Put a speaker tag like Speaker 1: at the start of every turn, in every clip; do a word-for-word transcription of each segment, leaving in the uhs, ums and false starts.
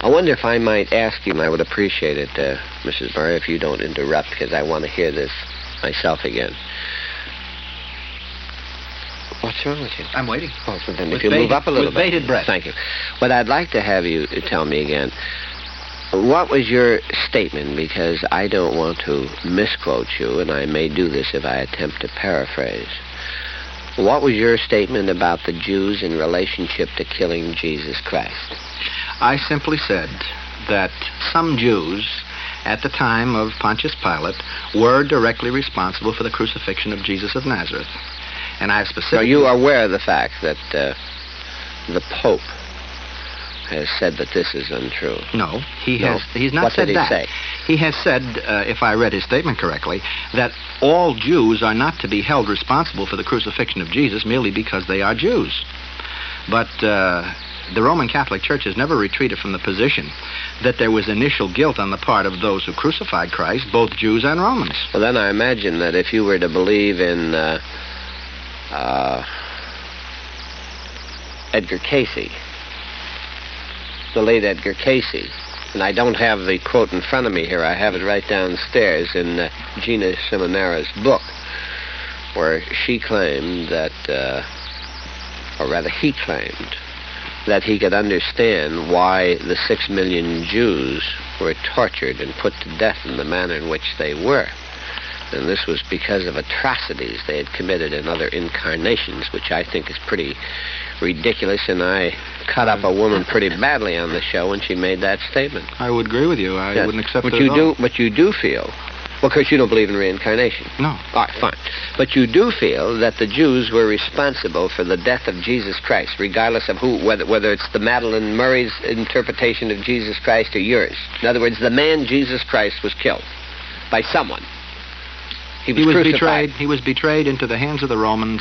Speaker 1: I wonder if I might ask you, I would appreciate it, uh, Missus Murray, if you don't interrupt, because I want to hear this myself again. What's wrong with you?
Speaker 2: I'm waiting.
Speaker 1: Oh, so then
Speaker 2: with
Speaker 1: if you
Speaker 2: bated,
Speaker 1: move up a little
Speaker 2: with
Speaker 1: bit.
Speaker 2: bated breath.
Speaker 1: Thank you. What I'd like to have you tell me again, what was your statement? Because I don't want to misquote you, and I may do this if I attempt to paraphrase. What was your statement about the Jews in relationship to killing Jesus Christ?
Speaker 2: I simply said that some Jews at the time of Pontius Pilate were directly responsible for the crucifixion of Jesus of Nazareth. And I specifically...
Speaker 1: Are you aware of the fact that uh, the Pope has said that this is untrue?
Speaker 2: No, he has.
Speaker 1: No?
Speaker 2: He's not
Speaker 1: what
Speaker 2: said
Speaker 1: did he
Speaker 2: that.
Speaker 1: Say?
Speaker 2: He has said, uh, if I read his statement correctly, that all Jews are not to be held responsible for the crucifixion of Jesus merely because they are Jews. But uh, the Roman Catholic Church has never retreated from the position that there was initial guilt on the part of those who crucified Christ, both Jews and Romans.
Speaker 1: Well, then I imagine that if you were to believe in uh, uh, Edgar Casey, the late Edgar Casey, and I don't have the quote in front of me here. I have it right downstairs in uh, Gina Simonara's book, where she claimed that, uh, or rather he claimed, that he could understand why the six million Jews were tortured and put to death in the manner in which they were. And this was because of atrocities they had committed in other incarnations, which I think is pretty ridiculous, and I cut up a woman pretty badly on the show when she made that statement.
Speaker 2: I would agree with you. I
Speaker 1: yes.
Speaker 2: wouldn't accept
Speaker 1: but
Speaker 2: it
Speaker 1: you
Speaker 2: at
Speaker 1: do,
Speaker 2: all.
Speaker 1: But you do feel, well, because you don't believe in reincarnation.
Speaker 2: No.
Speaker 1: All right, fine. But you do feel that the Jews were responsible for the death of Jesus Christ, regardless of who, whether, whether it's the Madeleine Murray's interpretation of Jesus Christ or yours. In other words, the man Jesus Christ was killed by someone. He was,
Speaker 2: he was
Speaker 1: betrayed.
Speaker 2: He was betrayed into the hands of the Romans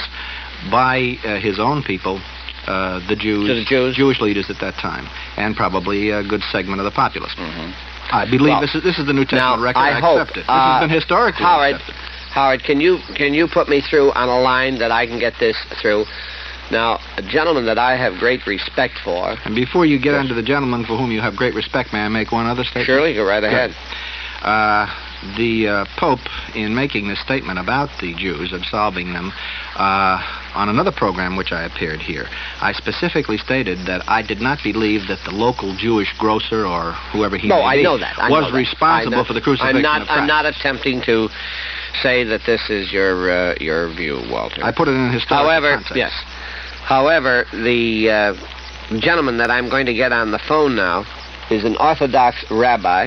Speaker 2: by uh, his own people, uh, the Jews,
Speaker 1: the Jews,
Speaker 2: Jewish leaders at that time, and probably a good segment of the populace.
Speaker 1: Mm-hmm.
Speaker 2: I believe
Speaker 1: well,
Speaker 2: this is this is the New Testament
Speaker 1: now,
Speaker 2: record.
Speaker 1: I,
Speaker 2: I
Speaker 1: hope,
Speaker 2: accept it. This
Speaker 1: uh,
Speaker 2: has been historically
Speaker 1: Howard,
Speaker 2: accepted.
Speaker 1: Howard, can you can you put me through on a line that I can get this through? Now, a gentleman that I have great respect for.
Speaker 2: And before you get
Speaker 1: yes.
Speaker 2: on to the gentleman for whom you have great respect, may I make one other statement?
Speaker 1: Surely, go right ahead.
Speaker 2: Uh, the uh, Pope, in making this statement about the Jews, absolving them, uh, on another program which I appeared here, I specifically stated that I did not believe that the local Jewish grocer or whoever he
Speaker 1: no,
Speaker 2: may
Speaker 1: I
Speaker 2: be
Speaker 1: know that. I
Speaker 2: was
Speaker 1: know that.
Speaker 2: responsible
Speaker 1: not,
Speaker 2: for the crucifixion
Speaker 1: I'm not,
Speaker 2: of Christ.
Speaker 1: I'm not attempting to say that this is your uh, your view, Walter.
Speaker 2: I put it in a historical
Speaker 1: However,
Speaker 2: context.
Speaker 1: yes. However, the uh, gentleman that I'm going to get on the phone now is an Orthodox rabbi.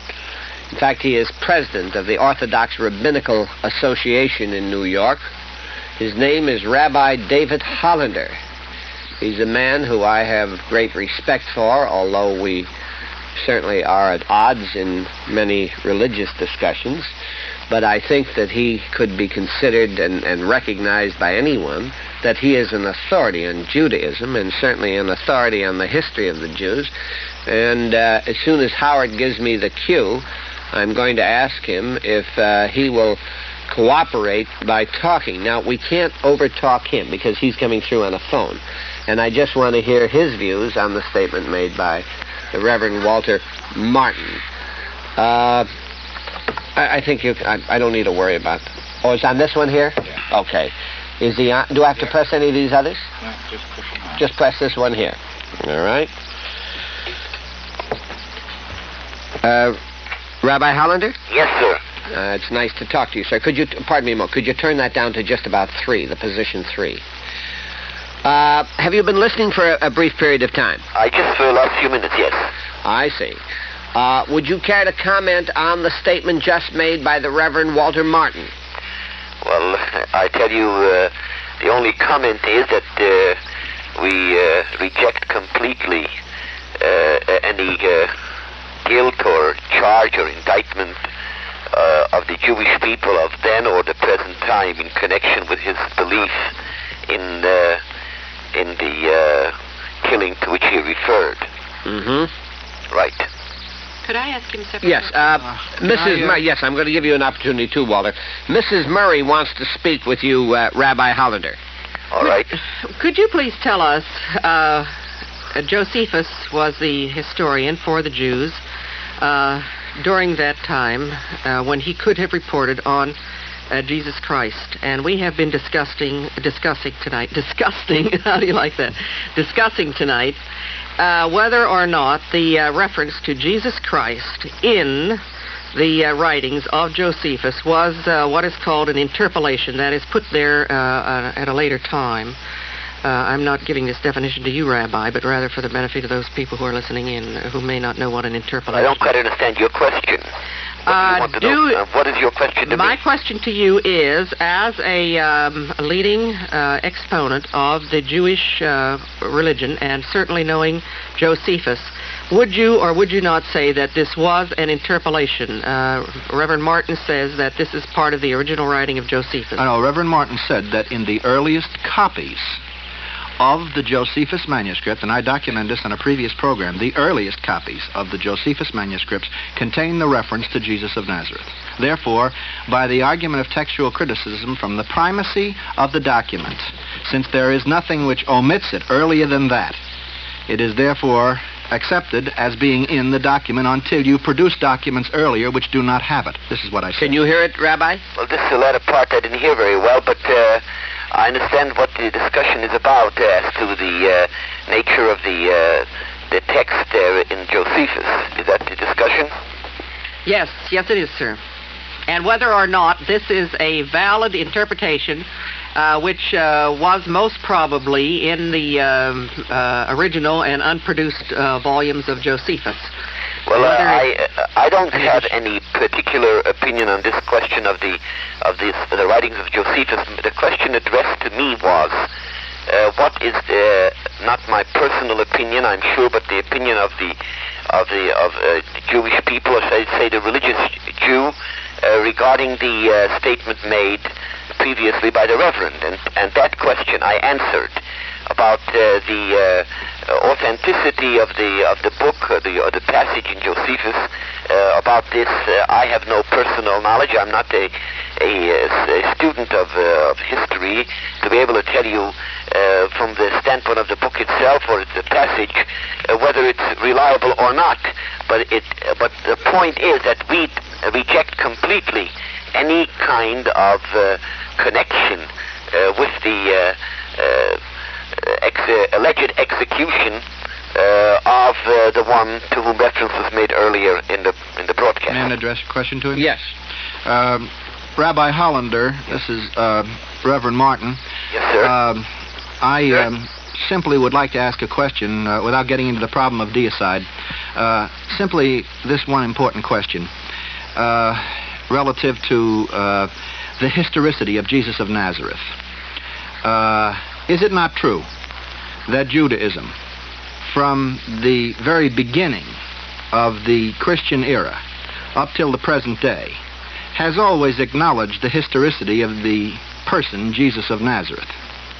Speaker 1: In fact, he is president of the Orthodox Rabbinical Association in New York. His name is Rabbi David Hollander. He's a man who I have great respect for, although we certainly are at odds in many religious discussions. But I think that he could be considered and, and recognized by anyone that he is an authority on Judaism and certainly an authority on the history of the Jews. And uh, as soon as Howard gives me the cue, I'm going to ask him if uh, he will cooperate by talking. Now, we can't overtalk him because he's coming through on a phone. And I just want to hear his views on the statement made by the Reverend Walter Martin. Uh, I, I think you... I, I don't need to worry about... Oh, it's on this one here?
Speaker 3: Yeah.
Speaker 1: Okay. Is he on? Do I have to
Speaker 3: Yeah.
Speaker 1: press any of these others?
Speaker 3: No, just push them on.
Speaker 1: Just press this one here. All right. Uh... Rabbi Hollander?
Speaker 4: Yes, sir.
Speaker 1: Uh, it's nice to talk to you, sir. Could you, pardon me a moment, could you turn that down to just about three, the position three? Uh, have you been listening for a, a brief period of time?
Speaker 4: I just for the last few minutes, yes.
Speaker 1: I see. Uh, would you care to comment on the statement just made by the Reverend Walter Martin?
Speaker 4: Well, I tell you, uh, the only comment is that uh, we uh, reject completely uh, any... Uh, guilt or charge or indictment uh, of the Jewish people of then or the present time in connection with his belief in uh, in the uh, killing to which he referred.
Speaker 1: Mm-hmm.
Speaker 4: Right.
Speaker 5: Could I ask him separately?
Speaker 1: Yes, uh,
Speaker 2: Uh,
Speaker 1: Missus
Speaker 2: I, uh,
Speaker 1: Murray, yes, I'm going to give you an opportunity too, Walter. Missus Murray wants to speak with you, uh, Rabbi Hollander.
Speaker 4: All right.
Speaker 5: Could you please tell us uh, uh, Josephus was the historian for the Jews uh, during that time uh, when he could have reported on uh, Jesus Christ. And we have been discussing, discussing tonight, discussing, how do you like that? Discussing tonight uh, whether or not the uh, reference to Jesus Christ in the uh, writings of Josephus was uh, what is called an interpolation, that is put there uh, uh, at a later time. Uh, I'm not giving this definition to you, Rabbi, but rather for the benefit of those people who are listening in uh, who may not know what an interpolation is.
Speaker 4: I don't quite understand your question. What,
Speaker 5: uh,
Speaker 4: do you want to
Speaker 5: do,
Speaker 4: know? Uh, what is your question to
Speaker 5: my
Speaker 4: me?
Speaker 5: question to you is, as a um, leading uh, exponent of the Jewish uh, religion, and certainly knowing Josephus, would you or would you not say that this was an interpolation? Uh, Reverend Martin says that this is part of the original writing of Josephus.
Speaker 2: I know, Reverend Martin said that in the earliest copies of the Josephus manuscript, and I document this on a previous program, the earliest copies of the Josephus manuscripts contain the reference to Jesus of Nazareth. Therefore, by the argument of textual criticism from the primacy of the document, since there is nothing which omits it earlier than that, it is therefore accepted as being in the document until you produce documents earlier which do not have it. This is what I said.
Speaker 1: Can you hear it, Rabbi?
Speaker 4: Well, this is the latter part I didn't hear very well, but uh, I understand what the discussion is about uh, as to the uh, nature of the uh, the text there in Josephus. Is that the discussion?
Speaker 5: Yes, yes it is, sir. And whether or not this is a valid interpretation, uh, which uh, was most probably in the um, uh, original and unproduced uh, volumes of Josephus.
Speaker 4: Well, uh, I uh, I don't have any particular opinion on this question of the of this, the writings of Josephus. The question addressed to me was, uh, what is the, not my personal opinion, I'm sure, but the opinion of the of the of uh, Jewish people, or say, say the religious Jew, uh, regarding the uh, statement made previously by the Reverend, and and that question I answered about uh, the uh, authenticity of the of the book, or the or the passage in Josephus. Uh, about this, uh, I have no personal knowledge. I'm not a a, a student of uh, of history to be able to tell you uh, from the standpoint of the book itself or the passage uh, whether it's reliable or not. But it uh, but the point is that we reject completely any kind of uh, connection uh, with the uh, uh, ex uh, alleged execution uh, of uh, the one to whom reference was made earlier in the in the broadcast.
Speaker 2: May I address a question to him?
Speaker 1: Yes.
Speaker 2: Um, Rabbi Hollander, this is uh, Reverend Martin.
Speaker 4: Yes, sir.
Speaker 2: Um, I
Speaker 4: Sir?
Speaker 2: um, simply would like to ask a question uh, without getting into the problem of deicide. Uh, simply this one important question uh, relative to uh, the historicity of Jesus of Nazareth. Uh, is it not true that Judaism, from the very beginning of the Christian era up till the present day, has always acknowledged the historicity of the person Jesus of Nazareth?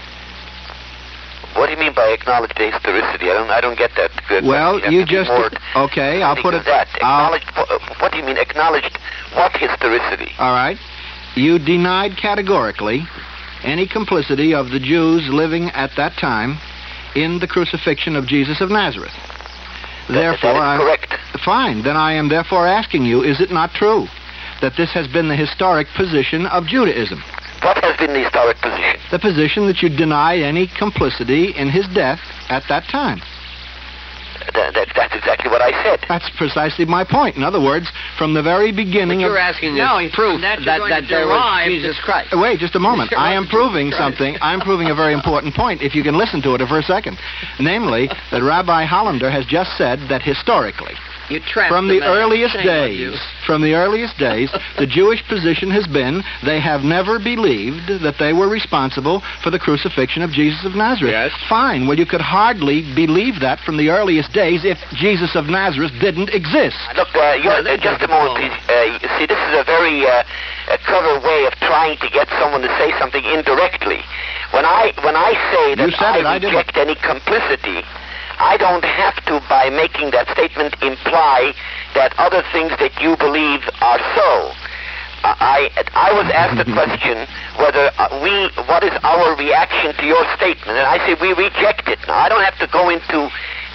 Speaker 4: What do you mean by acknowledge the historicity? I don't I don't get that. Good.
Speaker 2: Well,
Speaker 4: have
Speaker 2: you
Speaker 4: to be
Speaker 2: just
Speaker 4: more
Speaker 2: okay. I'll put it.
Speaker 4: That.
Speaker 2: I'll-
Speaker 4: Acknowledged, what, what do you mean acknowledged? What historicity?
Speaker 2: All right. You denied categorically any complicity of the Jews living at that time in the crucifixion of Jesus of Nazareth. Therefore,
Speaker 4: that is correct.
Speaker 2: I, fine. Then I am therefore asking you: is it not true that this has been the historic position of Judaism?
Speaker 4: What has been the historic position?
Speaker 2: The position that you denied any complicity in his death at that time.
Speaker 4: That, that, that's exactly what I said.
Speaker 2: That's precisely my point. In other words, from the very beginning
Speaker 1: What
Speaker 2: of...
Speaker 1: you're asking
Speaker 5: No,
Speaker 1: is
Speaker 5: he's-
Speaker 1: proof
Speaker 5: that
Speaker 1: that,
Speaker 5: you're going
Speaker 1: that
Speaker 5: to
Speaker 1: there was
Speaker 5: derive
Speaker 1: Jesus Christ.
Speaker 2: Wait, just a moment.
Speaker 5: Sure,
Speaker 2: I am
Speaker 5: Jesus
Speaker 2: proving
Speaker 5: Christ.
Speaker 2: something. I'm proving a very important point, if you can listen to it for a second. Namely, that Rabbi Hollander has just said that historically,
Speaker 5: You trapped
Speaker 2: from
Speaker 5: the
Speaker 2: the
Speaker 5: man.
Speaker 2: earliest
Speaker 5: Shame on you.
Speaker 2: days, from the earliest days, the Jewish position has been they have never believed that they were responsible for the crucifixion of Jesus of Nazareth.
Speaker 1: Yes.
Speaker 2: Fine. Well, you could hardly believe that from the earliest days if Jesus of Nazareth didn't exist.
Speaker 4: Look, uh, you're,
Speaker 5: No,
Speaker 4: uh, just a moment, please. Uh, you see, this is a very uh, a clever way of trying to get someone to say something indirectly. When I when I say that
Speaker 2: You said it, I
Speaker 4: I
Speaker 2: didn't.
Speaker 4: reject any complicity, I don't have to, by making that statement, imply that other things that you believe are so. I I was asked a question whether uh, we what is our reaction to your statement, and I say we reject it. Now I don't have to go into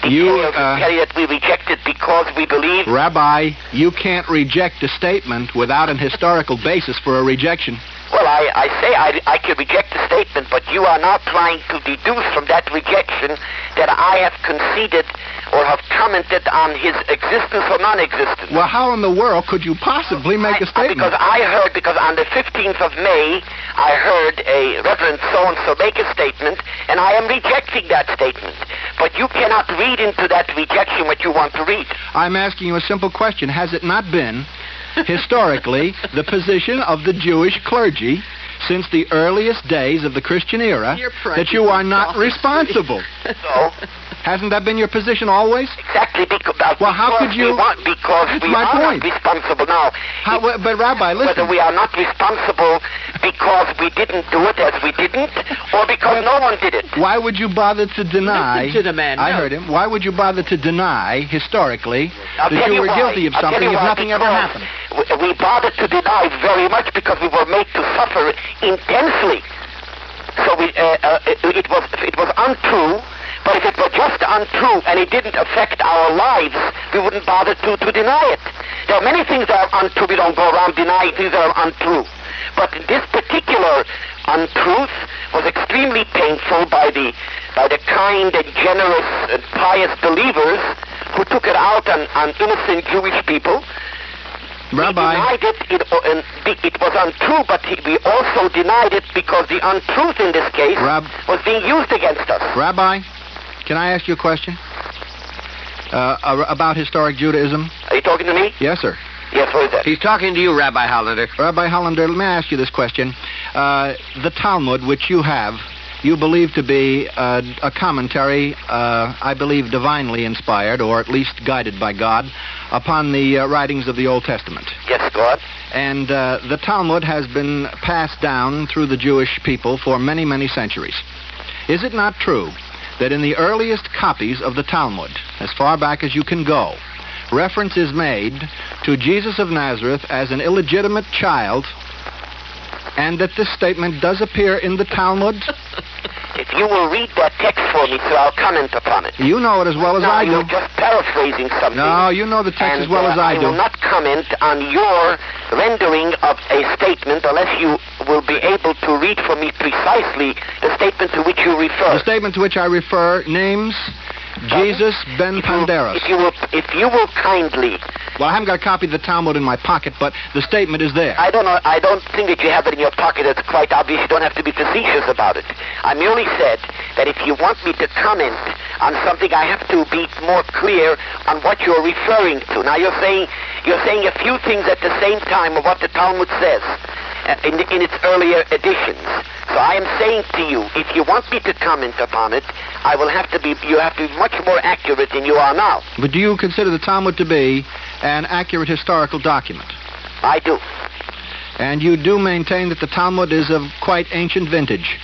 Speaker 2: You,
Speaker 4: details
Speaker 2: uh,
Speaker 4: and tell you that we reject it because we believe...
Speaker 2: Rabbi, you can't reject a statement without an historical basis for a rejection.
Speaker 4: Well, I, I say I, I can reject the statement, but you are now trying to deduce from that rejection that I have conceded or have commented on his existence or non-existence.
Speaker 2: Well, how in the world could you possibly make a
Speaker 4: I-
Speaker 2: statement?
Speaker 4: Because I heard, because on the fifteenth of May, I heard a Reverend so-and-so make a statement, and I am rejecting that statement. But you cannot read into that rejection what you want to read.
Speaker 2: I'm asking you a simple question. Has it not been historically the position of the Jewish clergy since the earliest days of the Christian era
Speaker 5: You're
Speaker 2: that you are not
Speaker 5: practically
Speaker 2: responsible?
Speaker 4: So,
Speaker 2: Hasn't that been your position always?
Speaker 4: exactly because,
Speaker 2: Well, how
Speaker 4: because
Speaker 2: could you-
Speaker 4: we want, because
Speaker 2: That's
Speaker 4: we
Speaker 2: my
Speaker 4: are
Speaker 2: point.
Speaker 4: not responsible now.
Speaker 2: How,
Speaker 4: It-
Speaker 2: but Rabbi,
Speaker 4: Whether
Speaker 2: listen.
Speaker 4: we are not responsible because we didn't do it as we didn't, or because no one did it.
Speaker 2: Why would you bother to deny?
Speaker 5: Listen to the man,
Speaker 2: I
Speaker 5: no.
Speaker 2: heard him. Why would you bother to deny historically
Speaker 4: I'll
Speaker 2: that
Speaker 4: tell
Speaker 2: you were
Speaker 4: why.
Speaker 2: guilty of
Speaker 4: I'll tell
Speaker 2: something
Speaker 4: you
Speaker 2: if
Speaker 4: why,
Speaker 2: nothing ever
Speaker 4: because
Speaker 2: happened?
Speaker 4: we- We bothered to deny very much because we were made to suffer intensely. So we, uh, uh, it, it was it was untrue. But if it were just untrue and it didn't affect our lives, we wouldn't bother to, to deny it. There are many things that are untrue. We don't go around denying things that are untrue. But this particular untruth was extremely painful by the by the kind and generous and pious believers who took it out on, on innocent Jewish people.
Speaker 2: Rabbi,
Speaker 4: We denied it, it, uh, and be- it was untrue, but he, we also denied it because the untruth in this case
Speaker 2: Rab-
Speaker 4: was being used against us.
Speaker 2: Rabbi, can I ask you a question uh, ar- about historic Judaism?
Speaker 4: Are you talking to me?
Speaker 2: Yes, sir.
Speaker 4: Yes, what is that?
Speaker 1: He's talking to you, Rabbi Hollander.
Speaker 2: Rabbi Hollander, let me ask you this question. Uh, the Talmud, which you have, you believe to be uh, a commentary, uh, I believe divinely inspired, or at least guided by God, upon the uh, writings of the Old Testament.
Speaker 4: Yes, God.
Speaker 2: And uh, the Talmud has been passed down through the Jewish people for many, many centuries. Is it not true that in the earliest copies of the Talmud, as far back as you can go, reference is made to Jesus of Nazareth as an illegitimate child, and that this statement does appear in the Talmud?
Speaker 4: If you will read that text for me, sir, I'll comment upon it.
Speaker 2: You know it as well as
Speaker 4: no,
Speaker 2: I do.
Speaker 4: you're just paraphrasing something.
Speaker 2: No, you know the text
Speaker 4: and,
Speaker 2: as well
Speaker 4: uh,
Speaker 2: as I
Speaker 4: I
Speaker 2: do.
Speaker 4: will not comment on your rendering of a statement unless you will be able to read for me precisely the statement to which you refer.
Speaker 2: The statement to which I refer names Jesus ben
Speaker 4: If you,
Speaker 2: Panderos.
Speaker 4: if you will, if you will kindly,
Speaker 2: Well, I haven't got a copy of the Talmud in my pocket, but the statement is there.
Speaker 4: I don't know, I don't think that you have it in your pocket. It's quite obvious. You don't have to be facetious about it. I merely said that if you want me to comment on something, I have to be more clear on what you're referring to. Now you're saying you're saying a few things at the same time of what the Talmud says uh, in, in its earlier editions. So I am saying to you, if you want me to comment upon it, I will have to be. You have to be much more accurate than you are now.
Speaker 2: But do you consider the Talmud to be an accurate historical document?
Speaker 4: I do.
Speaker 2: And you do maintain that the Talmud is of quite ancient vintage?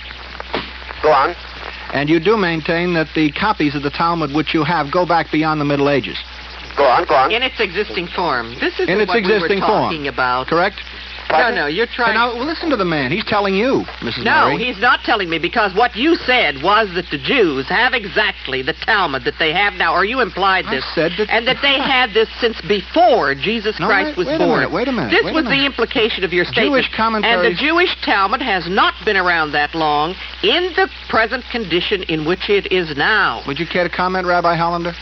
Speaker 4: Go on.
Speaker 2: And you do maintain that the copies of the Talmud which you have go back beyond the Middle Ages?
Speaker 4: Go on. Go on.
Speaker 5: In its existing form. This is
Speaker 2: In its
Speaker 5: what
Speaker 2: existing
Speaker 5: we were
Speaker 2: form.
Speaker 5: talking about.
Speaker 2: Correct?
Speaker 5: No, no, you're trying...
Speaker 2: Now, well, listen to the man. He's telling you, Missus
Speaker 5: No,
Speaker 2: Murray.
Speaker 5: he's not telling me, because what you said was that the Jews have exactly the Talmud that they have now, or you implied
Speaker 2: I
Speaker 5: this,
Speaker 2: said that-
Speaker 5: and that they had this since before Jesus
Speaker 2: No,
Speaker 5: Christ
Speaker 2: wait-
Speaker 5: was
Speaker 2: wait a
Speaker 5: born.
Speaker 2: minute, wait a minute,
Speaker 5: This
Speaker 2: wait a
Speaker 5: was the
Speaker 2: minute.
Speaker 5: implication of your statement.
Speaker 2: Jewish commentaries-
Speaker 5: And the Jewish Talmud has not been around that long in the present condition in which it is now.
Speaker 2: Would you care to comment, Rabbi Hollander?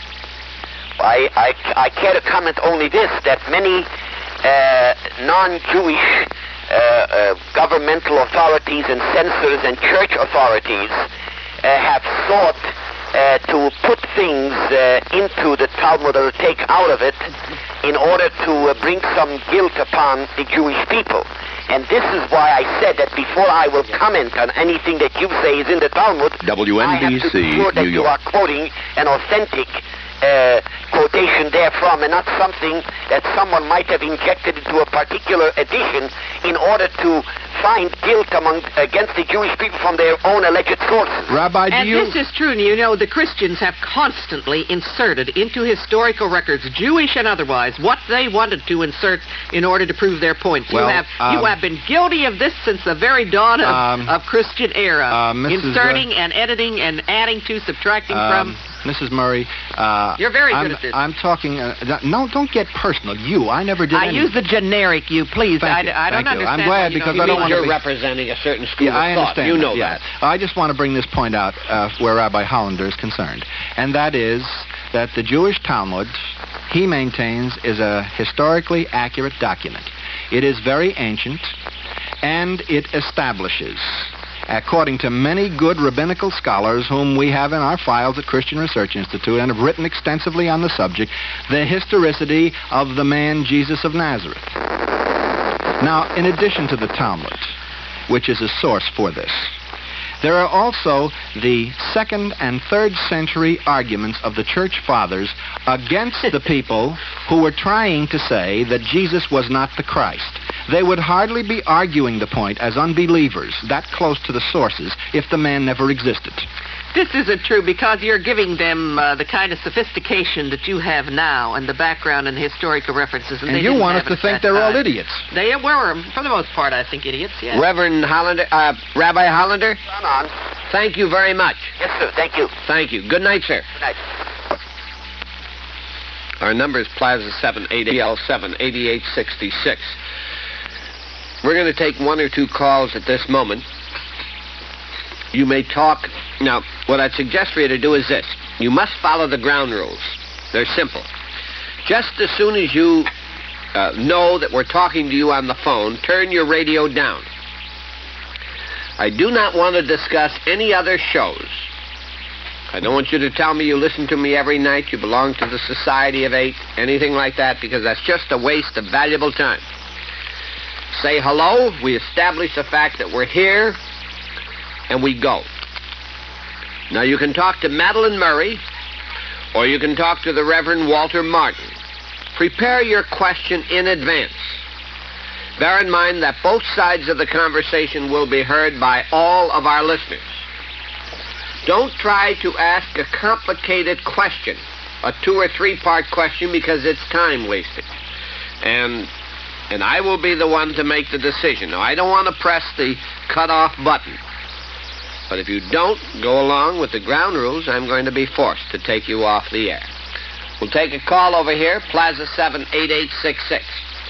Speaker 4: I, I, I care to comment only this, that many uh, non-Jewish uh, uh, governmental authorities and censors and church authorities uh, have sought uh, to put things uh, into the Talmud or take out of it in order to uh, bring some guilt upon the Jewish people. And this is why I said that before I will comment on anything that you say is in the Talmud,
Speaker 3: W N B C,
Speaker 4: I have to be sure that
Speaker 3: New
Speaker 4: you
Speaker 3: York.
Speaker 4: are quoting an authentic uh, quotation therefrom, and not something that someone might have injected into a particular edition in order to find guilt among against the Jewish people from their own alleged sources.
Speaker 2: Rabbi, do
Speaker 5: And
Speaker 2: you...
Speaker 5: this is true, and you know, the Christians have constantly inserted into historical records, Jewish and otherwise, what they wanted to insert in order to prove their points.
Speaker 2: Well,
Speaker 5: you have
Speaker 2: um,
Speaker 5: you have been guilty of this since the very dawn of,
Speaker 2: Um,
Speaker 5: of Christian era,
Speaker 2: uh, Missus
Speaker 5: inserting and editing and adding to, subtracting
Speaker 2: Um,
Speaker 5: from.
Speaker 2: Missus Murray, uh,
Speaker 5: You're very
Speaker 2: I'm,
Speaker 5: good at this.
Speaker 2: I'm talking. Uh, no, don't get personal. You, I never did.
Speaker 5: I
Speaker 2: any-
Speaker 5: use the generic you, please.
Speaker 2: Thank
Speaker 5: I,
Speaker 2: you,
Speaker 5: I don't
Speaker 2: thank you.
Speaker 5: understand.
Speaker 2: I'm glad
Speaker 5: why you
Speaker 2: because
Speaker 5: don't
Speaker 2: I don't
Speaker 5: use
Speaker 2: want
Speaker 5: it.
Speaker 2: to
Speaker 1: You're
Speaker 2: be-
Speaker 1: representing a certain school
Speaker 2: Yeah,
Speaker 1: of
Speaker 2: I
Speaker 1: thought.
Speaker 2: understand.
Speaker 1: You
Speaker 2: that,
Speaker 1: know
Speaker 2: yeah.
Speaker 1: that.
Speaker 2: I just want to bring this point out uh, where Rabbi Hollander is concerned, and that is that the Jewish Talmud, he maintains, is a historically accurate document. It is very ancient, and it establishes, according to many good rabbinical scholars whom we have in our files at Christian Research Institute and have written extensively on the subject, the historicity of the man Jesus of Nazareth. Now, in addition to the Talmud, which is a source for this, there are also the second and third century arguments of the church fathers against the people who were trying to say that Jesus was not the Christ. They would hardly be arguing the point as unbelievers, that close to the sources, if the man never existed.
Speaker 5: This isn't true because you're giving them uh, the kind of sophistication that you have now and the background and historical references. And,
Speaker 2: And
Speaker 5: they
Speaker 2: you
Speaker 5: didn't
Speaker 2: want us
Speaker 5: have
Speaker 2: to
Speaker 5: at
Speaker 2: think
Speaker 5: that
Speaker 2: they're all
Speaker 5: time.
Speaker 2: idiots.
Speaker 5: They were, for the most part, I think, idiots, yes.
Speaker 1: Reverend Hollander, uh, Rabbi Hollander,
Speaker 4: On, on.
Speaker 1: thank you very much.
Speaker 4: Yes, sir. Thank you.
Speaker 1: Thank you. Good night, sir.
Speaker 4: Good night.
Speaker 1: Our number is Plaza seven eight L seven eighty-eight sixty-six. We're going to take one or two calls at this moment. You may talk. Now, what I'd suggest for you to do is this. You must follow the ground rules. They're simple. Just as soon as you uh, know that we're talking to you on the phone, turn your radio down. I do not want to discuss any other shows. I don't want you to tell me you listen to me every night, you belong to the Society of Eight, anything like that, because that's just a waste of valuable time. Say hello, we establish the fact that we're here, and we go. Now, you can talk to Madeline Murray, or you can talk to the Reverend Walter Martin. Prepare your question in advance. Bear in mind that both sides of the conversation will be heard by all of our listeners. Don't try to ask a complicated question, a two or three part question, because it's time wasting. And and I will be the one to make the decision. Now, I don't want to press the cutoff button. But if you don't go along with the ground rules, I'm going to be forced to take you off the air. We'll take a call over here, Plaza seven eight eight six six.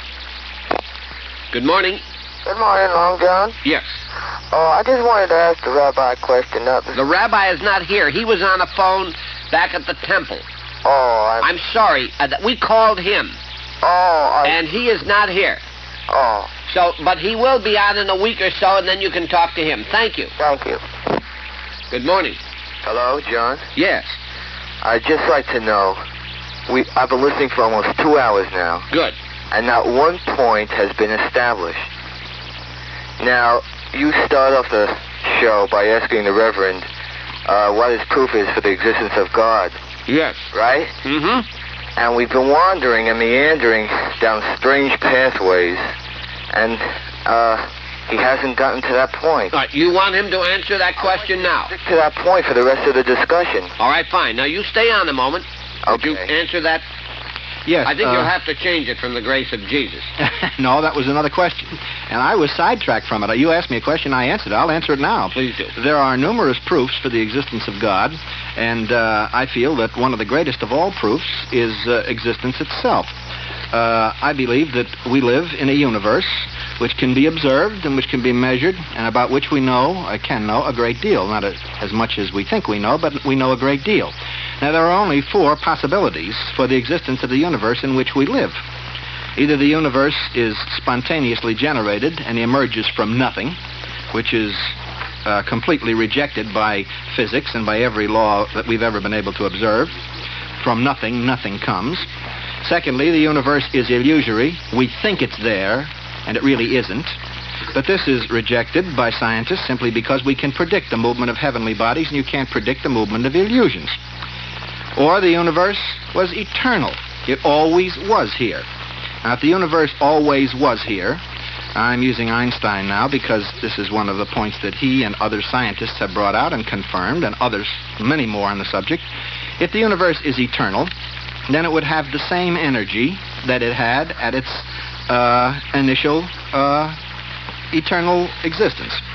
Speaker 1: Good morning.
Speaker 3: Good morning, Long John.
Speaker 1: Yes.
Speaker 3: Oh, I just wanted to ask the rabbi a question. Now,
Speaker 1: The rabbi is not here. He was on a phone back at the temple.
Speaker 3: oh, I'm,
Speaker 1: I'm sorry. Uh, th- we called him,
Speaker 3: oh, I,
Speaker 1: and he is not here.
Speaker 3: oh,
Speaker 1: So, but he will be on in a week or so, and then you can talk to him. Thank you.
Speaker 3: thank you.
Speaker 1: Good morning.
Speaker 3: Hello, John.
Speaker 1: Yes.
Speaker 3: I'd just like to know, we I've been listening for almost two hours now,
Speaker 1: Good.
Speaker 3: and not one point has been established. Now, you start off the show by asking the Reverend uh, what his proof is for the existence of God,
Speaker 1: Yes.
Speaker 3: right?
Speaker 1: Mm-hmm.
Speaker 3: And we've been wandering and meandering down strange pathways, and uh, he hasn't gotten to that point.
Speaker 1: All right. You want him to answer that question now?
Speaker 3: Stick to that point for the rest of the discussion.
Speaker 1: All right, fine. Now, you stay on a moment. Would you
Speaker 3: Okay.
Speaker 1: answer that?
Speaker 2: Yes.
Speaker 1: I think
Speaker 2: uh,
Speaker 1: you'll have to change it from the grace of Jesus.
Speaker 2: No, that was another question. And I was sidetracked from it. You asked me a question, I answered it. I'll answer it now.
Speaker 1: Please do.
Speaker 2: There are numerous proofs for the existence of God, and uh, I feel that one of the greatest of all proofs is uh, existence itself. Uh, I believe that we live in a universe which can be observed and which can be measured, and about which we know, uh, can know, a great deal. Not a, as much as we think we know, but we know a great deal. Now, there are only four possibilities for the existence of the universe in which we live. Either the universe is spontaneously generated and emerges from nothing, which is uh, completely rejected by physics and by every law that we've ever been able to observe. From nothing, nothing comes. Secondly, the universe is illusory. We think it's there, and it really isn't. But this is rejected by scientists simply because we can predict the movement of heavenly bodies, and you can't predict the movement of illusions. Or the universe was eternal. It always was here. Now, if the universe always was here, I'm using Einstein now because this is one of the points that he and other scientists have brought out and confirmed, and others, many more on the subject. If the universe is eternal, then it would have the same energy that it had at its uh, initial uh, eternal existence.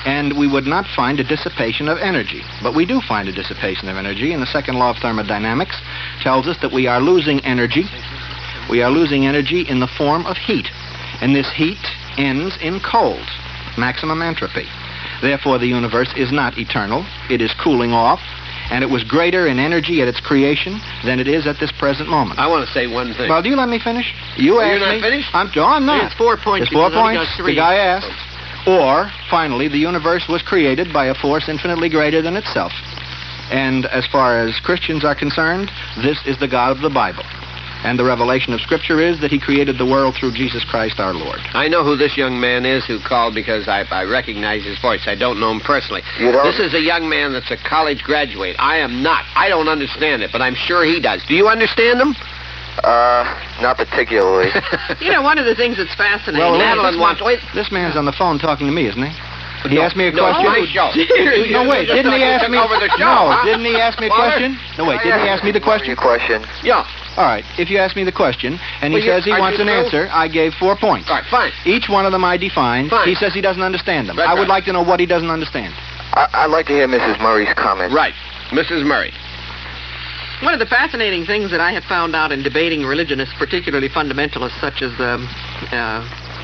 Speaker 2: and we would not find a dissipation of energy. But we do find a dissipation of energy, and the second law of thermodynamics tells us that we are losing energy. We are losing energy in the form of heat, and this heat ends in cold, maximum entropy. Therefore, the universe is not eternal. It is cooling off, and it was greater in energy at its creation than it is at this present moment.
Speaker 1: I want to say one thing.
Speaker 2: Well, do you let me finish? You
Speaker 1: Are
Speaker 2: asked
Speaker 1: you not
Speaker 2: me.
Speaker 1: finished?
Speaker 2: I'm, no, I'm not.
Speaker 5: It's four points.
Speaker 2: It's four
Speaker 5: because it only
Speaker 2: points.
Speaker 5: goes three.
Speaker 2: The guy asked. Or, finally, the universe was created by a force infinitely greater than itself. And as far as Christians are concerned, this is the God of the Bible. And the revelation of Scripture is that he created the world through Jesus Christ our Lord.
Speaker 1: I know who this young man is who called because I, I recognize his voice. I don't know him personally.
Speaker 3: You don't?
Speaker 1: This is a young man that's a college graduate. I am not. I don't understand it, but I'm sure he does. Do you understand him?
Speaker 3: Uh, not particularly.
Speaker 5: You know, one of the things that's fascinating.
Speaker 2: Well,
Speaker 1: Madeline
Speaker 2: this
Speaker 1: wants... Wait.
Speaker 2: This man's on the phone talking to me, isn't he? He
Speaker 1: No,
Speaker 2: asked me a
Speaker 1: no,
Speaker 2: question.
Speaker 1: it's my show.
Speaker 2: No, wait, didn't he ask me...
Speaker 1: Over the show,
Speaker 2: no,
Speaker 1: huh?
Speaker 2: didn't he ask me a
Speaker 1: Father?
Speaker 2: question? No, wait, didn't he ask me the question?
Speaker 3: Your question.
Speaker 1: Yeah.
Speaker 2: All right, if you ask me the question, and he
Speaker 1: Well, you-
Speaker 2: says he
Speaker 1: are
Speaker 2: wants
Speaker 1: you
Speaker 2: an
Speaker 1: through?
Speaker 2: answer, I gave four points.
Speaker 1: All right, fine.
Speaker 2: Each one of them I defined.
Speaker 1: Fine.
Speaker 2: He says he doesn't understand them.
Speaker 1: That's
Speaker 2: I would
Speaker 1: right.
Speaker 2: like to know what he doesn't understand.
Speaker 3: I- I'd like to hear Missus Murray's comment.
Speaker 1: Right. Missus Murray.
Speaker 5: One of the fascinating things that I have found out in debating religionists, particularly fundamentalists such as, um, uh,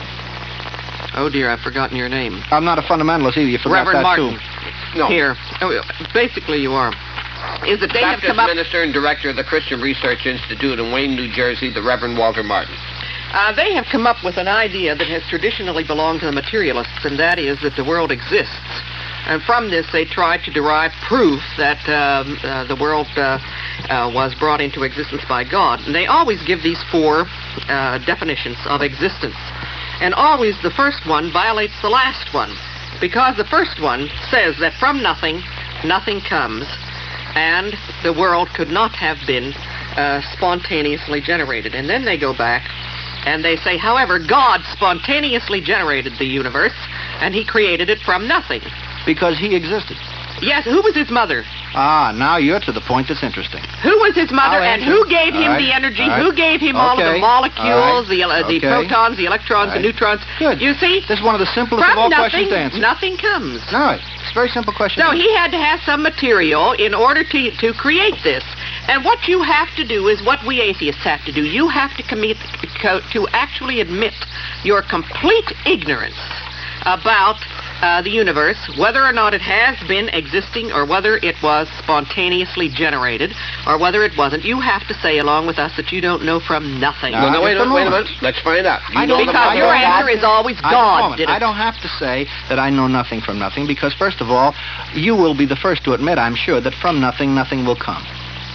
Speaker 5: oh dear, I've forgotten your name.
Speaker 2: I'm not a fundamentalist either. You forgot
Speaker 5: Reverend
Speaker 2: that
Speaker 5: Martin.
Speaker 2: too.
Speaker 1: No.
Speaker 5: Here. Oh, basically you are. Is that they have
Speaker 1: Baptist
Speaker 5: come up...
Speaker 1: minister and director of the Christian Research Institute in Wayne, New Jersey, the Reverend Walter Martin.
Speaker 5: Uh, they have come up with an idea that has traditionally belonged to the materialists, and that is that the world exists. And from this, they try to derive proof that um, uh, the world uh, uh, was brought into existence by God. And they always give these four uh, definitions of existence. And always the first one violates the last one, because the first one says that from nothing, nothing comes, and the world could not have been uh, spontaneously generated. And then they go back and they say, however, God spontaneously generated the universe, and he created it from nothing.
Speaker 2: Because he existed.
Speaker 5: Yes, who was his mother?
Speaker 2: Ah, now you're to the point that's interesting.
Speaker 5: Who was his mother,
Speaker 2: I'll
Speaker 5: and
Speaker 2: answer.
Speaker 5: who gave him
Speaker 2: All right,
Speaker 5: the energy?
Speaker 2: all right.
Speaker 5: Who gave him all of
Speaker 2: Okay,
Speaker 5: the molecules,
Speaker 2: all right,
Speaker 5: the, uh, the
Speaker 2: okay.
Speaker 5: protons, the electrons,
Speaker 2: All right.
Speaker 5: the neutrons?
Speaker 2: Good.
Speaker 5: You see?
Speaker 2: This is one of the simplest of
Speaker 5: From
Speaker 2: all
Speaker 5: nothing,
Speaker 2: questions to answer.
Speaker 5: nothing comes.
Speaker 2: No, it's a very simple question.
Speaker 5: So he had to have some material in order to, to create this. And what you have to do is what we atheists have to do. You have to commit, co- to actually admit your complete ignorance about uh, the universe, whether or not it has been existing, or whether it was spontaneously generated, or whether it wasn't. You have to say, along with us, that you don't know from nothing.
Speaker 2: No,
Speaker 1: No, no, wait a
Speaker 2: just a
Speaker 1: minute, wait a
Speaker 2: moment.
Speaker 1: minute. Let's find out. You
Speaker 2: I
Speaker 1: know
Speaker 2: don't-
Speaker 1: the
Speaker 5: Because
Speaker 2: I
Speaker 5: your
Speaker 2: don't-
Speaker 5: answer is always
Speaker 2: I,
Speaker 5: God
Speaker 2: moment,
Speaker 5: did it.
Speaker 2: I don't have to say that I know nothing from nothing, because first of all, you will be the first to admit, I'm sure, that from nothing, nothing will come.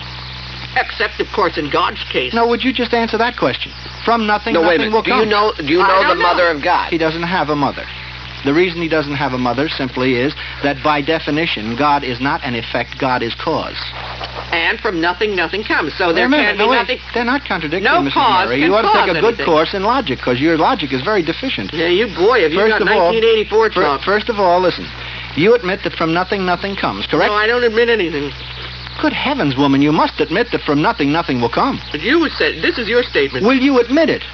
Speaker 5: Except, of course, in God's case.
Speaker 2: Now, would you just answer that question? From nothing,
Speaker 1: No, wait a
Speaker 2: nothing
Speaker 1: minute.
Speaker 2: will
Speaker 1: Do
Speaker 2: come.
Speaker 1: you know? Do you
Speaker 5: I
Speaker 1: know the
Speaker 5: don't know.
Speaker 1: mother of God?
Speaker 2: He doesn't have a mother. The reason he doesn't have a mother simply is that by definition, God is not an effect, God is cause.
Speaker 5: And from nothing, nothing comes. So there
Speaker 2: Wait a
Speaker 5: can
Speaker 2: minute,
Speaker 5: be
Speaker 2: no, wait.
Speaker 5: nothing.
Speaker 2: They're not contradicting,
Speaker 5: No
Speaker 2: Missus
Speaker 5: cause
Speaker 2: Murray.
Speaker 5: can
Speaker 2: You ought to take
Speaker 5: cause
Speaker 2: a good
Speaker 5: anything.
Speaker 2: course in logic, because your logic is very deficient.
Speaker 5: Yeah, you boy, have you
Speaker 2: First
Speaker 5: got
Speaker 2: of all,
Speaker 5: nineteen eighty-four
Speaker 2: fir-
Speaker 5: talk?
Speaker 2: first of all, listen. You admit that from nothing, nothing comes, correct?
Speaker 5: No, I don't admit anything.
Speaker 2: Good heavens, woman, you must admit that from nothing, nothing will come.
Speaker 5: But you said, this is your statement.
Speaker 2: Will you admit it?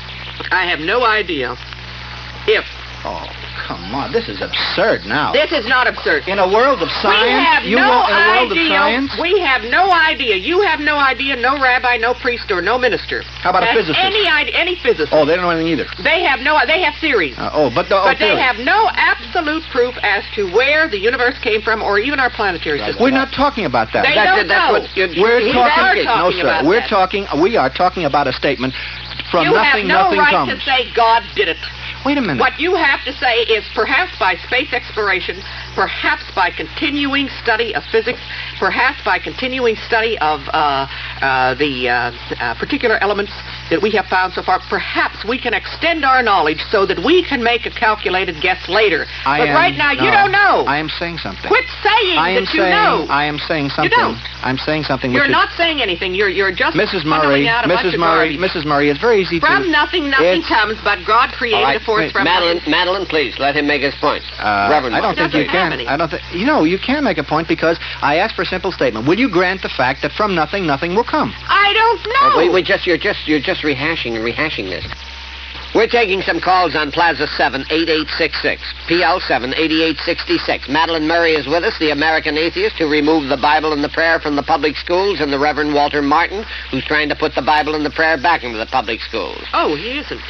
Speaker 5: I have no idea if.
Speaker 2: Oh, come on. This is absurd now.
Speaker 5: This is not absurd.
Speaker 2: In a world of science,
Speaker 5: we have
Speaker 2: you
Speaker 5: no
Speaker 2: want in a world
Speaker 5: idea.
Speaker 2: of science?
Speaker 5: We have no idea. You have no idea. No rabbi, no priest, or no minister.
Speaker 2: How about a
Speaker 5: has
Speaker 2: physicist?
Speaker 5: Any idea? Any physicist?
Speaker 2: Oh, they don't know anything either.
Speaker 5: They have no. They have theories.
Speaker 2: Uh, oh, but the, oh,
Speaker 5: but they
Speaker 2: theory.
Speaker 5: have no absolute proof as to where the universe came from, or even our planetary system.
Speaker 2: We're not talking about that.
Speaker 5: They
Speaker 1: That's
Speaker 5: don't
Speaker 1: it, that's
Speaker 5: know.
Speaker 1: what you-
Speaker 2: We're
Speaker 5: We
Speaker 2: talking.
Speaker 5: are
Speaker 2: no,
Speaker 5: talking
Speaker 2: sir.
Speaker 5: about
Speaker 2: We're
Speaker 5: that.
Speaker 2: talking. We are talking about a statement. From
Speaker 5: you
Speaker 2: nothing,
Speaker 5: have no
Speaker 2: nothing
Speaker 5: right
Speaker 2: comes.
Speaker 5: to say God did it.
Speaker 2: Wait a minute.
Speaker 5: What you have to say is perhaps by space exploration, perhaps by continuing study of physics, perhaps by continuing study of uh, uh, the uh, uh, particular elements that we have found so far, perhaps we can extend our knowledge so that we can make a calculated guess later.
Speaker 2: I
Speaker 5: but
Speaker 2: am,
Speaker 5: right now, you
Speaker 2: no,
Speaker 5: don't know.
Speaker 2: I am saying something.
Speaker 5: Quit saying
Speaker 2: I am
Speaker 5: that you
Speaker 2: saying.
Speaker 5: know.
Speaker 2: I am saying something.
Speaker 5: don't.
Speaker 2: I'm saying something.
Speaker 5: You're
Speaker 2: which
Speaker 5: not saying anything. You're you're just
Speaker 2: is, Missus
Speaker 5: funneling
Speaker 2: Murray.
Speaker 5: out a bunch
Speaker 2: Missus
Speaker 5: of
Speaker 2: Murray.
Speaker 5: garbage.
Speaker 2: Missus Murray. It's very easy
Speaker 5: From
Speaker 2: to.
Speaker 5: nothing, nothing
Speaker 2: it's-
Speaker 5: comes, but God created
Speaker 1: All right,
Speaker 5: a force
Speaker 2: wait,
Speaker 5: from
Speaker 1: Madeline,
Speaker 5: nothing.
Speaker 1: Madeline, please let him make his point.
Speaker 2: Uh,
Speaker 1: Reverend
Speaker 2: I don't
Speaker 1: Martin.
Speaker 2: think you
Speaker 5: Doesn't have
Speaker 2: can.
Speaker 5: any.
Speaker 2: I don't think. You know, you can make a point because I asked for a simple statement. Will you grant the fact that from nothing, nothing will come?
Speaker 5: I don't know.
Speaker 1: Oh, wait, wait, just you're just you're just rehashing and rehashing this. We're taking some calls on Plaza seven, eight eight six six, P L seven, eighty-eight sixty-six. Madeline Murray is with us, the American atheist who removed the Bible and the prayer from the public schools, and the Reverend Walter Martin, who's trying to put the Bible and the prayer back into the public schools.
Speaker 5: Oh, he isn't.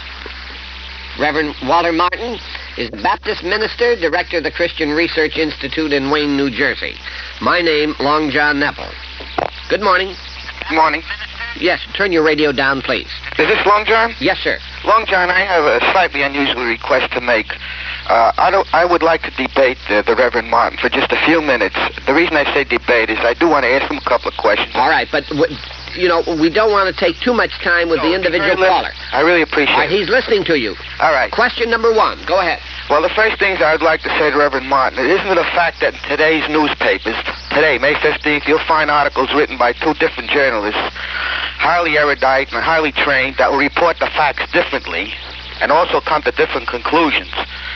Speaker 1: Reverend Walter Martin is the Baptist minister, director of the Christian Research Institute in Wayne, New Jersey. My name, Long John Nepple. Good morning.
Speaker 3: Good morning.
Speaker 1: Yes, turn your radio down, please.
Speaker 3: Is this Long John?
Speaker 1: Yes, sir.
Speaker 3: Long John, I have a slightly unusual request to make. Uh, I, don't, I would like to debate uh, the Reverend Martin for just a few minutes. The reason I say debate is I do want to ask him a couple of questions.
Speaker 1: All right, but, w- you know, we don't want to take too much time with
Speaker 3: No,
Speaker 1: the individual
Speaker 3: very
Speaker 1: caller.
Speaker 3: little. I really appreciate
Speaker 1: All right,
Speaker 3: it.
Speaker 1: he's listening to you.
Speaker 3: All right.
Speaker 1: Question number one. Go ahead.
Speaker 3: Well, the first things I would like to say to Reverend Martin, isn't it a fact that in today's newspapers, today, May fifteenth, you'll find articles written by two different journalists, highly erudite and highly trained, that will report the facts differently and also come to different conclusions.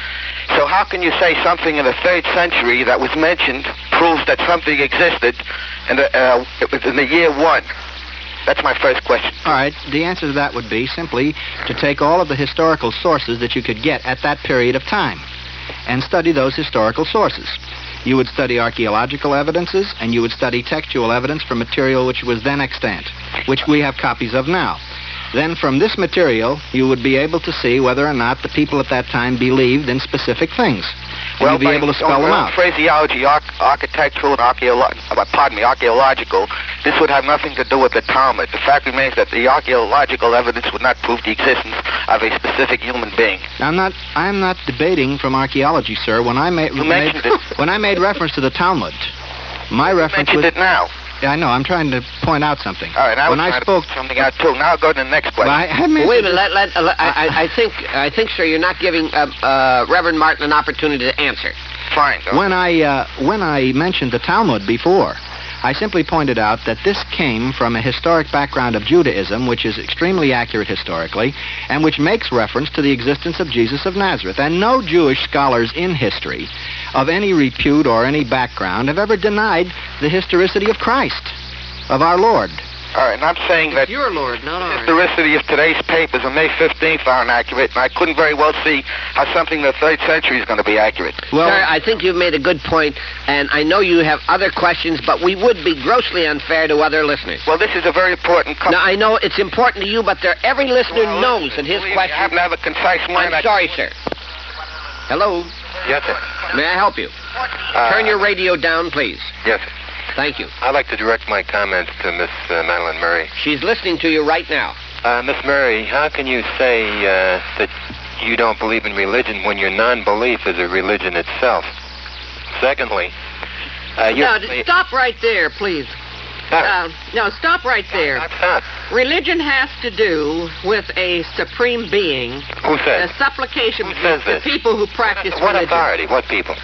Speaker 3: So how can you say something in the third century that was mentioned proves that something existed in the, uh, in the year one? That's my first question.
Speaker 2: All right. The answer to that would be simply to take all of the historical sources that you could get at that period of time and study those historical sources. You would study archaeological evidences, and you would study textual evidence from material which was then extant, which we have copies of now. Then from this material, you would be able to see whether or not the people at that time believed in specific things. And
Speaker 3: Well,
Speaker 2: you'd be
Speaker 3: by
Speaker 2: able to spell
Speaker 3: your
Speaker 2: them
Speaker 3: own
Speaker 2: out.
Speaker 3: phraseology, arch- architectural and archaeolo- uh, pardon me, archaeological, this would have nothing to do with the Talmud. The fact remains that the archaeological evidence would not prove the existence of a specific human being.
Speaker 2: I'm not. I'm not debating from archaeology, sir. When I made,
Speaker 3: You
Speaker 2: made
Speaker 3: mentioned it.
Speaker 2: when I made reference to the Talmud, my reference
Speaker 3: mentioned
Speaker 2: was.
Speaker 3: it now.
Speaker 2: Yeah, I know. I'm trying to point out something.
Speaker 3: All right, I was
Speaker 2: when I
Speaker 3: trying
Speaker 2: spoke.
Speaker 3: to point something out too. Now I'll go to the next question.
Speaker 2: Well, I, I meant
Speaker 1: Wait a
Speaker 2: to
Speaker 1: minute. Let, let, uh, let- I, I- I think, I think, sir, you're not giving uh, uh, Reverend Martin an opportunity to answer.
Speaker 3: Fine. Go.
Speaker 2: When I uh, when I mentioned the Talmud before, I simply pointed out that this came from a historic background of Judaism, which is extremely accurate historically, and which makes reference to the existence of Jesus of Nazareth. And no Jewish scholars in history, of any repute or any background, have ever denied the historicity of Christ, of our Lord.
Speaker 3: All right, and I'm saying that
Speaker 5: Your Lord, not
Speaker 3: the
Speaker 5: ours.
Speaker 3: historicity of today's papers on May fifteenth are inaccurate, and I couldn't very well see how something in the third century is going to be accurate.
Speaker 2: Well,
Speaker 1: Sir, I think you've made a good point, and I know you have other questions, but we would be grossly unfair to other listeners.
Speaker 3: Well, this is a very important couple.
Speaker 1: Now, I know it's important to you, but there, every listener
Speaker 3: Well,
Speaker 1: knows
Speaker 3: listen,
Speaker 1: that his
Speaker 3: believe me, I
Speaker 1: question...
Speaker 3: happen to have a concise mind.
Speaker 1: I'm
Speaker 3: I-
Speaker 1: sorry, sir. Hello?
Speaker 3: Yes, sir.
Speaker 1: May I help you?
Speaker 3: Uh,
Speaker 1: Turn your radio down, please.
Speaker 3: Yes, sir.
Speaker 1: Thank you.
Speaker 3: I'd like to direct my comments to Miss uh, Madeline Murray.
Speaker 1: She's listening to you right now.
Speaker 3: Uh, Miss Murray, how can you say uh, that you don't believe in religion when your non-belief is a religion itself? Secondly, uh, you...
Speaker 5: No, d- stop right there, please. Uh, no, stop right there.
Speaker 3: Stop, stop.
Speaker 5: Religion has to do with a supreme being,
Speaker 3: Who
Speaker 5: a
Speaker 3: says?
Speaker 5: supplication
Speaker 3: Who says
Speaker 5: to
Speaker 3: this?
Speaker 5: people who practice
Speaker 3: What
Speaker 5: religion.
Speaker 3: authority? What people?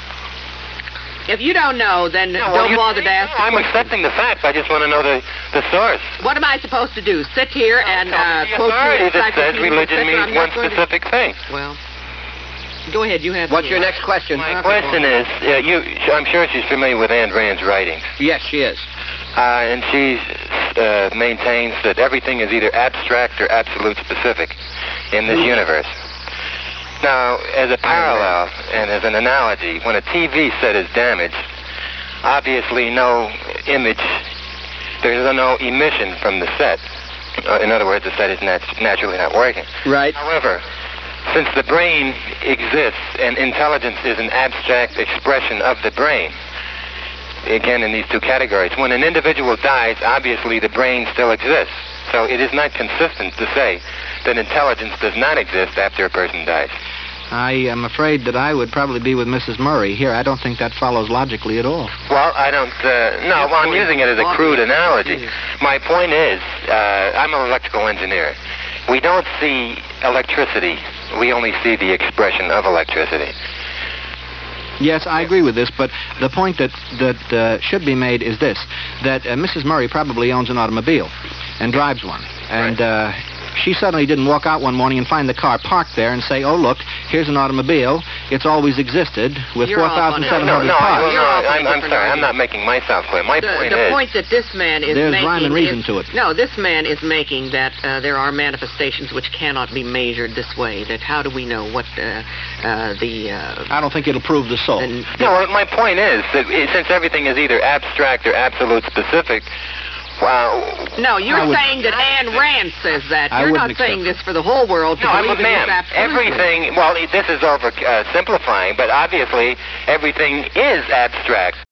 Speaker 5: If you don't know, then
Speaker 3: No, well,
Speaker 5: don't
Speaker 3: you-
Speaker 5: bother to ask. the
Speaker 3: I'm
Speaker 5: question.
Speaker 3: accepting the facts. I just want to know the, the source.
Speaker 5: What am I supposed to do? Sit here and uh,
Speaker 3: the
Speaker 5: quote
Speaker 3: authority
Speaker 5: you
Speaker 3: that says religion means
Speaker 5: I'm
Speaker 3: one
Speaker 5: not going to-
Speaker 3: specific thing.
Speaker 5: Well, go ahead. You have.
Speaker 1: What's
Speaker 5: the-
Speaker 1: your next question?
Speaker 3: My question is, uh, you, I'm sure she's familiar with Ayn Rand's writings.
Speaker 1: Yes, she is.
Speaker 3: Uh, and she uh, maintains that everything is either abstract or absolute specific in this universe. Now, as a parallel and as an analogy, when a T V set is damaged, obviously no image, there's no emission from the set. Uh, in other words, the set is nat- naturally not working.
Speaker 1: Right.
Speaker 3: However, since the brain exists and intelligence is an abstract expression of the brain, again in these two categories, when an individual dies, obviously the brain still exists. So it is not consistent to say that intelligence does not exist after a person dies.
Speaker 2: I am afraid that I would probably be with Missus Murray here. I don't think that follows logically at all.
Speaker 3: Well, I don't, uh, no, well, I'm using it as a crude analogy. My point is, uh, I'm an electrical engineer. We don't see electricity. We only see the expression of electricity.
Speaker 2: Yes, I agree with this, but the point that that uh, should be made is this: that uh, Missus Murray probably owns an automobile and drives one, and uh, she suddenly didn't walk out one morning and find the car parked there and say, "Oh, look, here's an automobile. it's always existed with
Speaker 5: You're
Speaker 2: four
Speaker 5: off on
Speaker 2: thousand
Speaker 5: it.
Speaker 2: seven
Speaker 4: No,
Speaker 2: hundred
Speaker 4: no, I,
Speaker 2: parts.
Speaker 5: You're
Speaker 4: no,
Speaker 5: off on a
Speaker 4: I'm, I'm
Speaker 5: different
Speaker 4: sorry. I'm
Speaker 5: argument.
Speaker 4: not making myself clear. My
Speaker 5: The,
Speaker 4: point
Speaker 5: the
Speaker 4: is...
Speaker 5: point that this man is
Speaker 2: There's
Speaker 5: making
Speaker 2: rhyme and reason
Speaker 5: is,
Speaker 2: to it.
Speaker 5: No, this man is making that uh, there are manifestations which cannot be measured this way. That how do we know what uh, uh, the... Uh,
Speaker 2: I don't think it'll prove the soul.
Speaker 5: the-
Speaker 4: No, well, my point is that i- since everything is either abstract or absolute specific, well...
Speaker 5: No, you're
Speaker 2: I would-
Speaker 5: saying that Ayn Rand says that.
Speaker 2: I
Speaker 5: You're not
Speaker 2: wouldn't
Speaker 5: saying
Speaker 2: accept
Speaker 5: this for the whole world to
Speaker 4: No,
Speaker 5: believe
Speaker 4: but
Speaker 5: in
Speaker 4: ma'am,
Speaker 5: this absolutely.
Speaker 4: everything, well, this is over uh, simplifying, but obviously everything is abstract.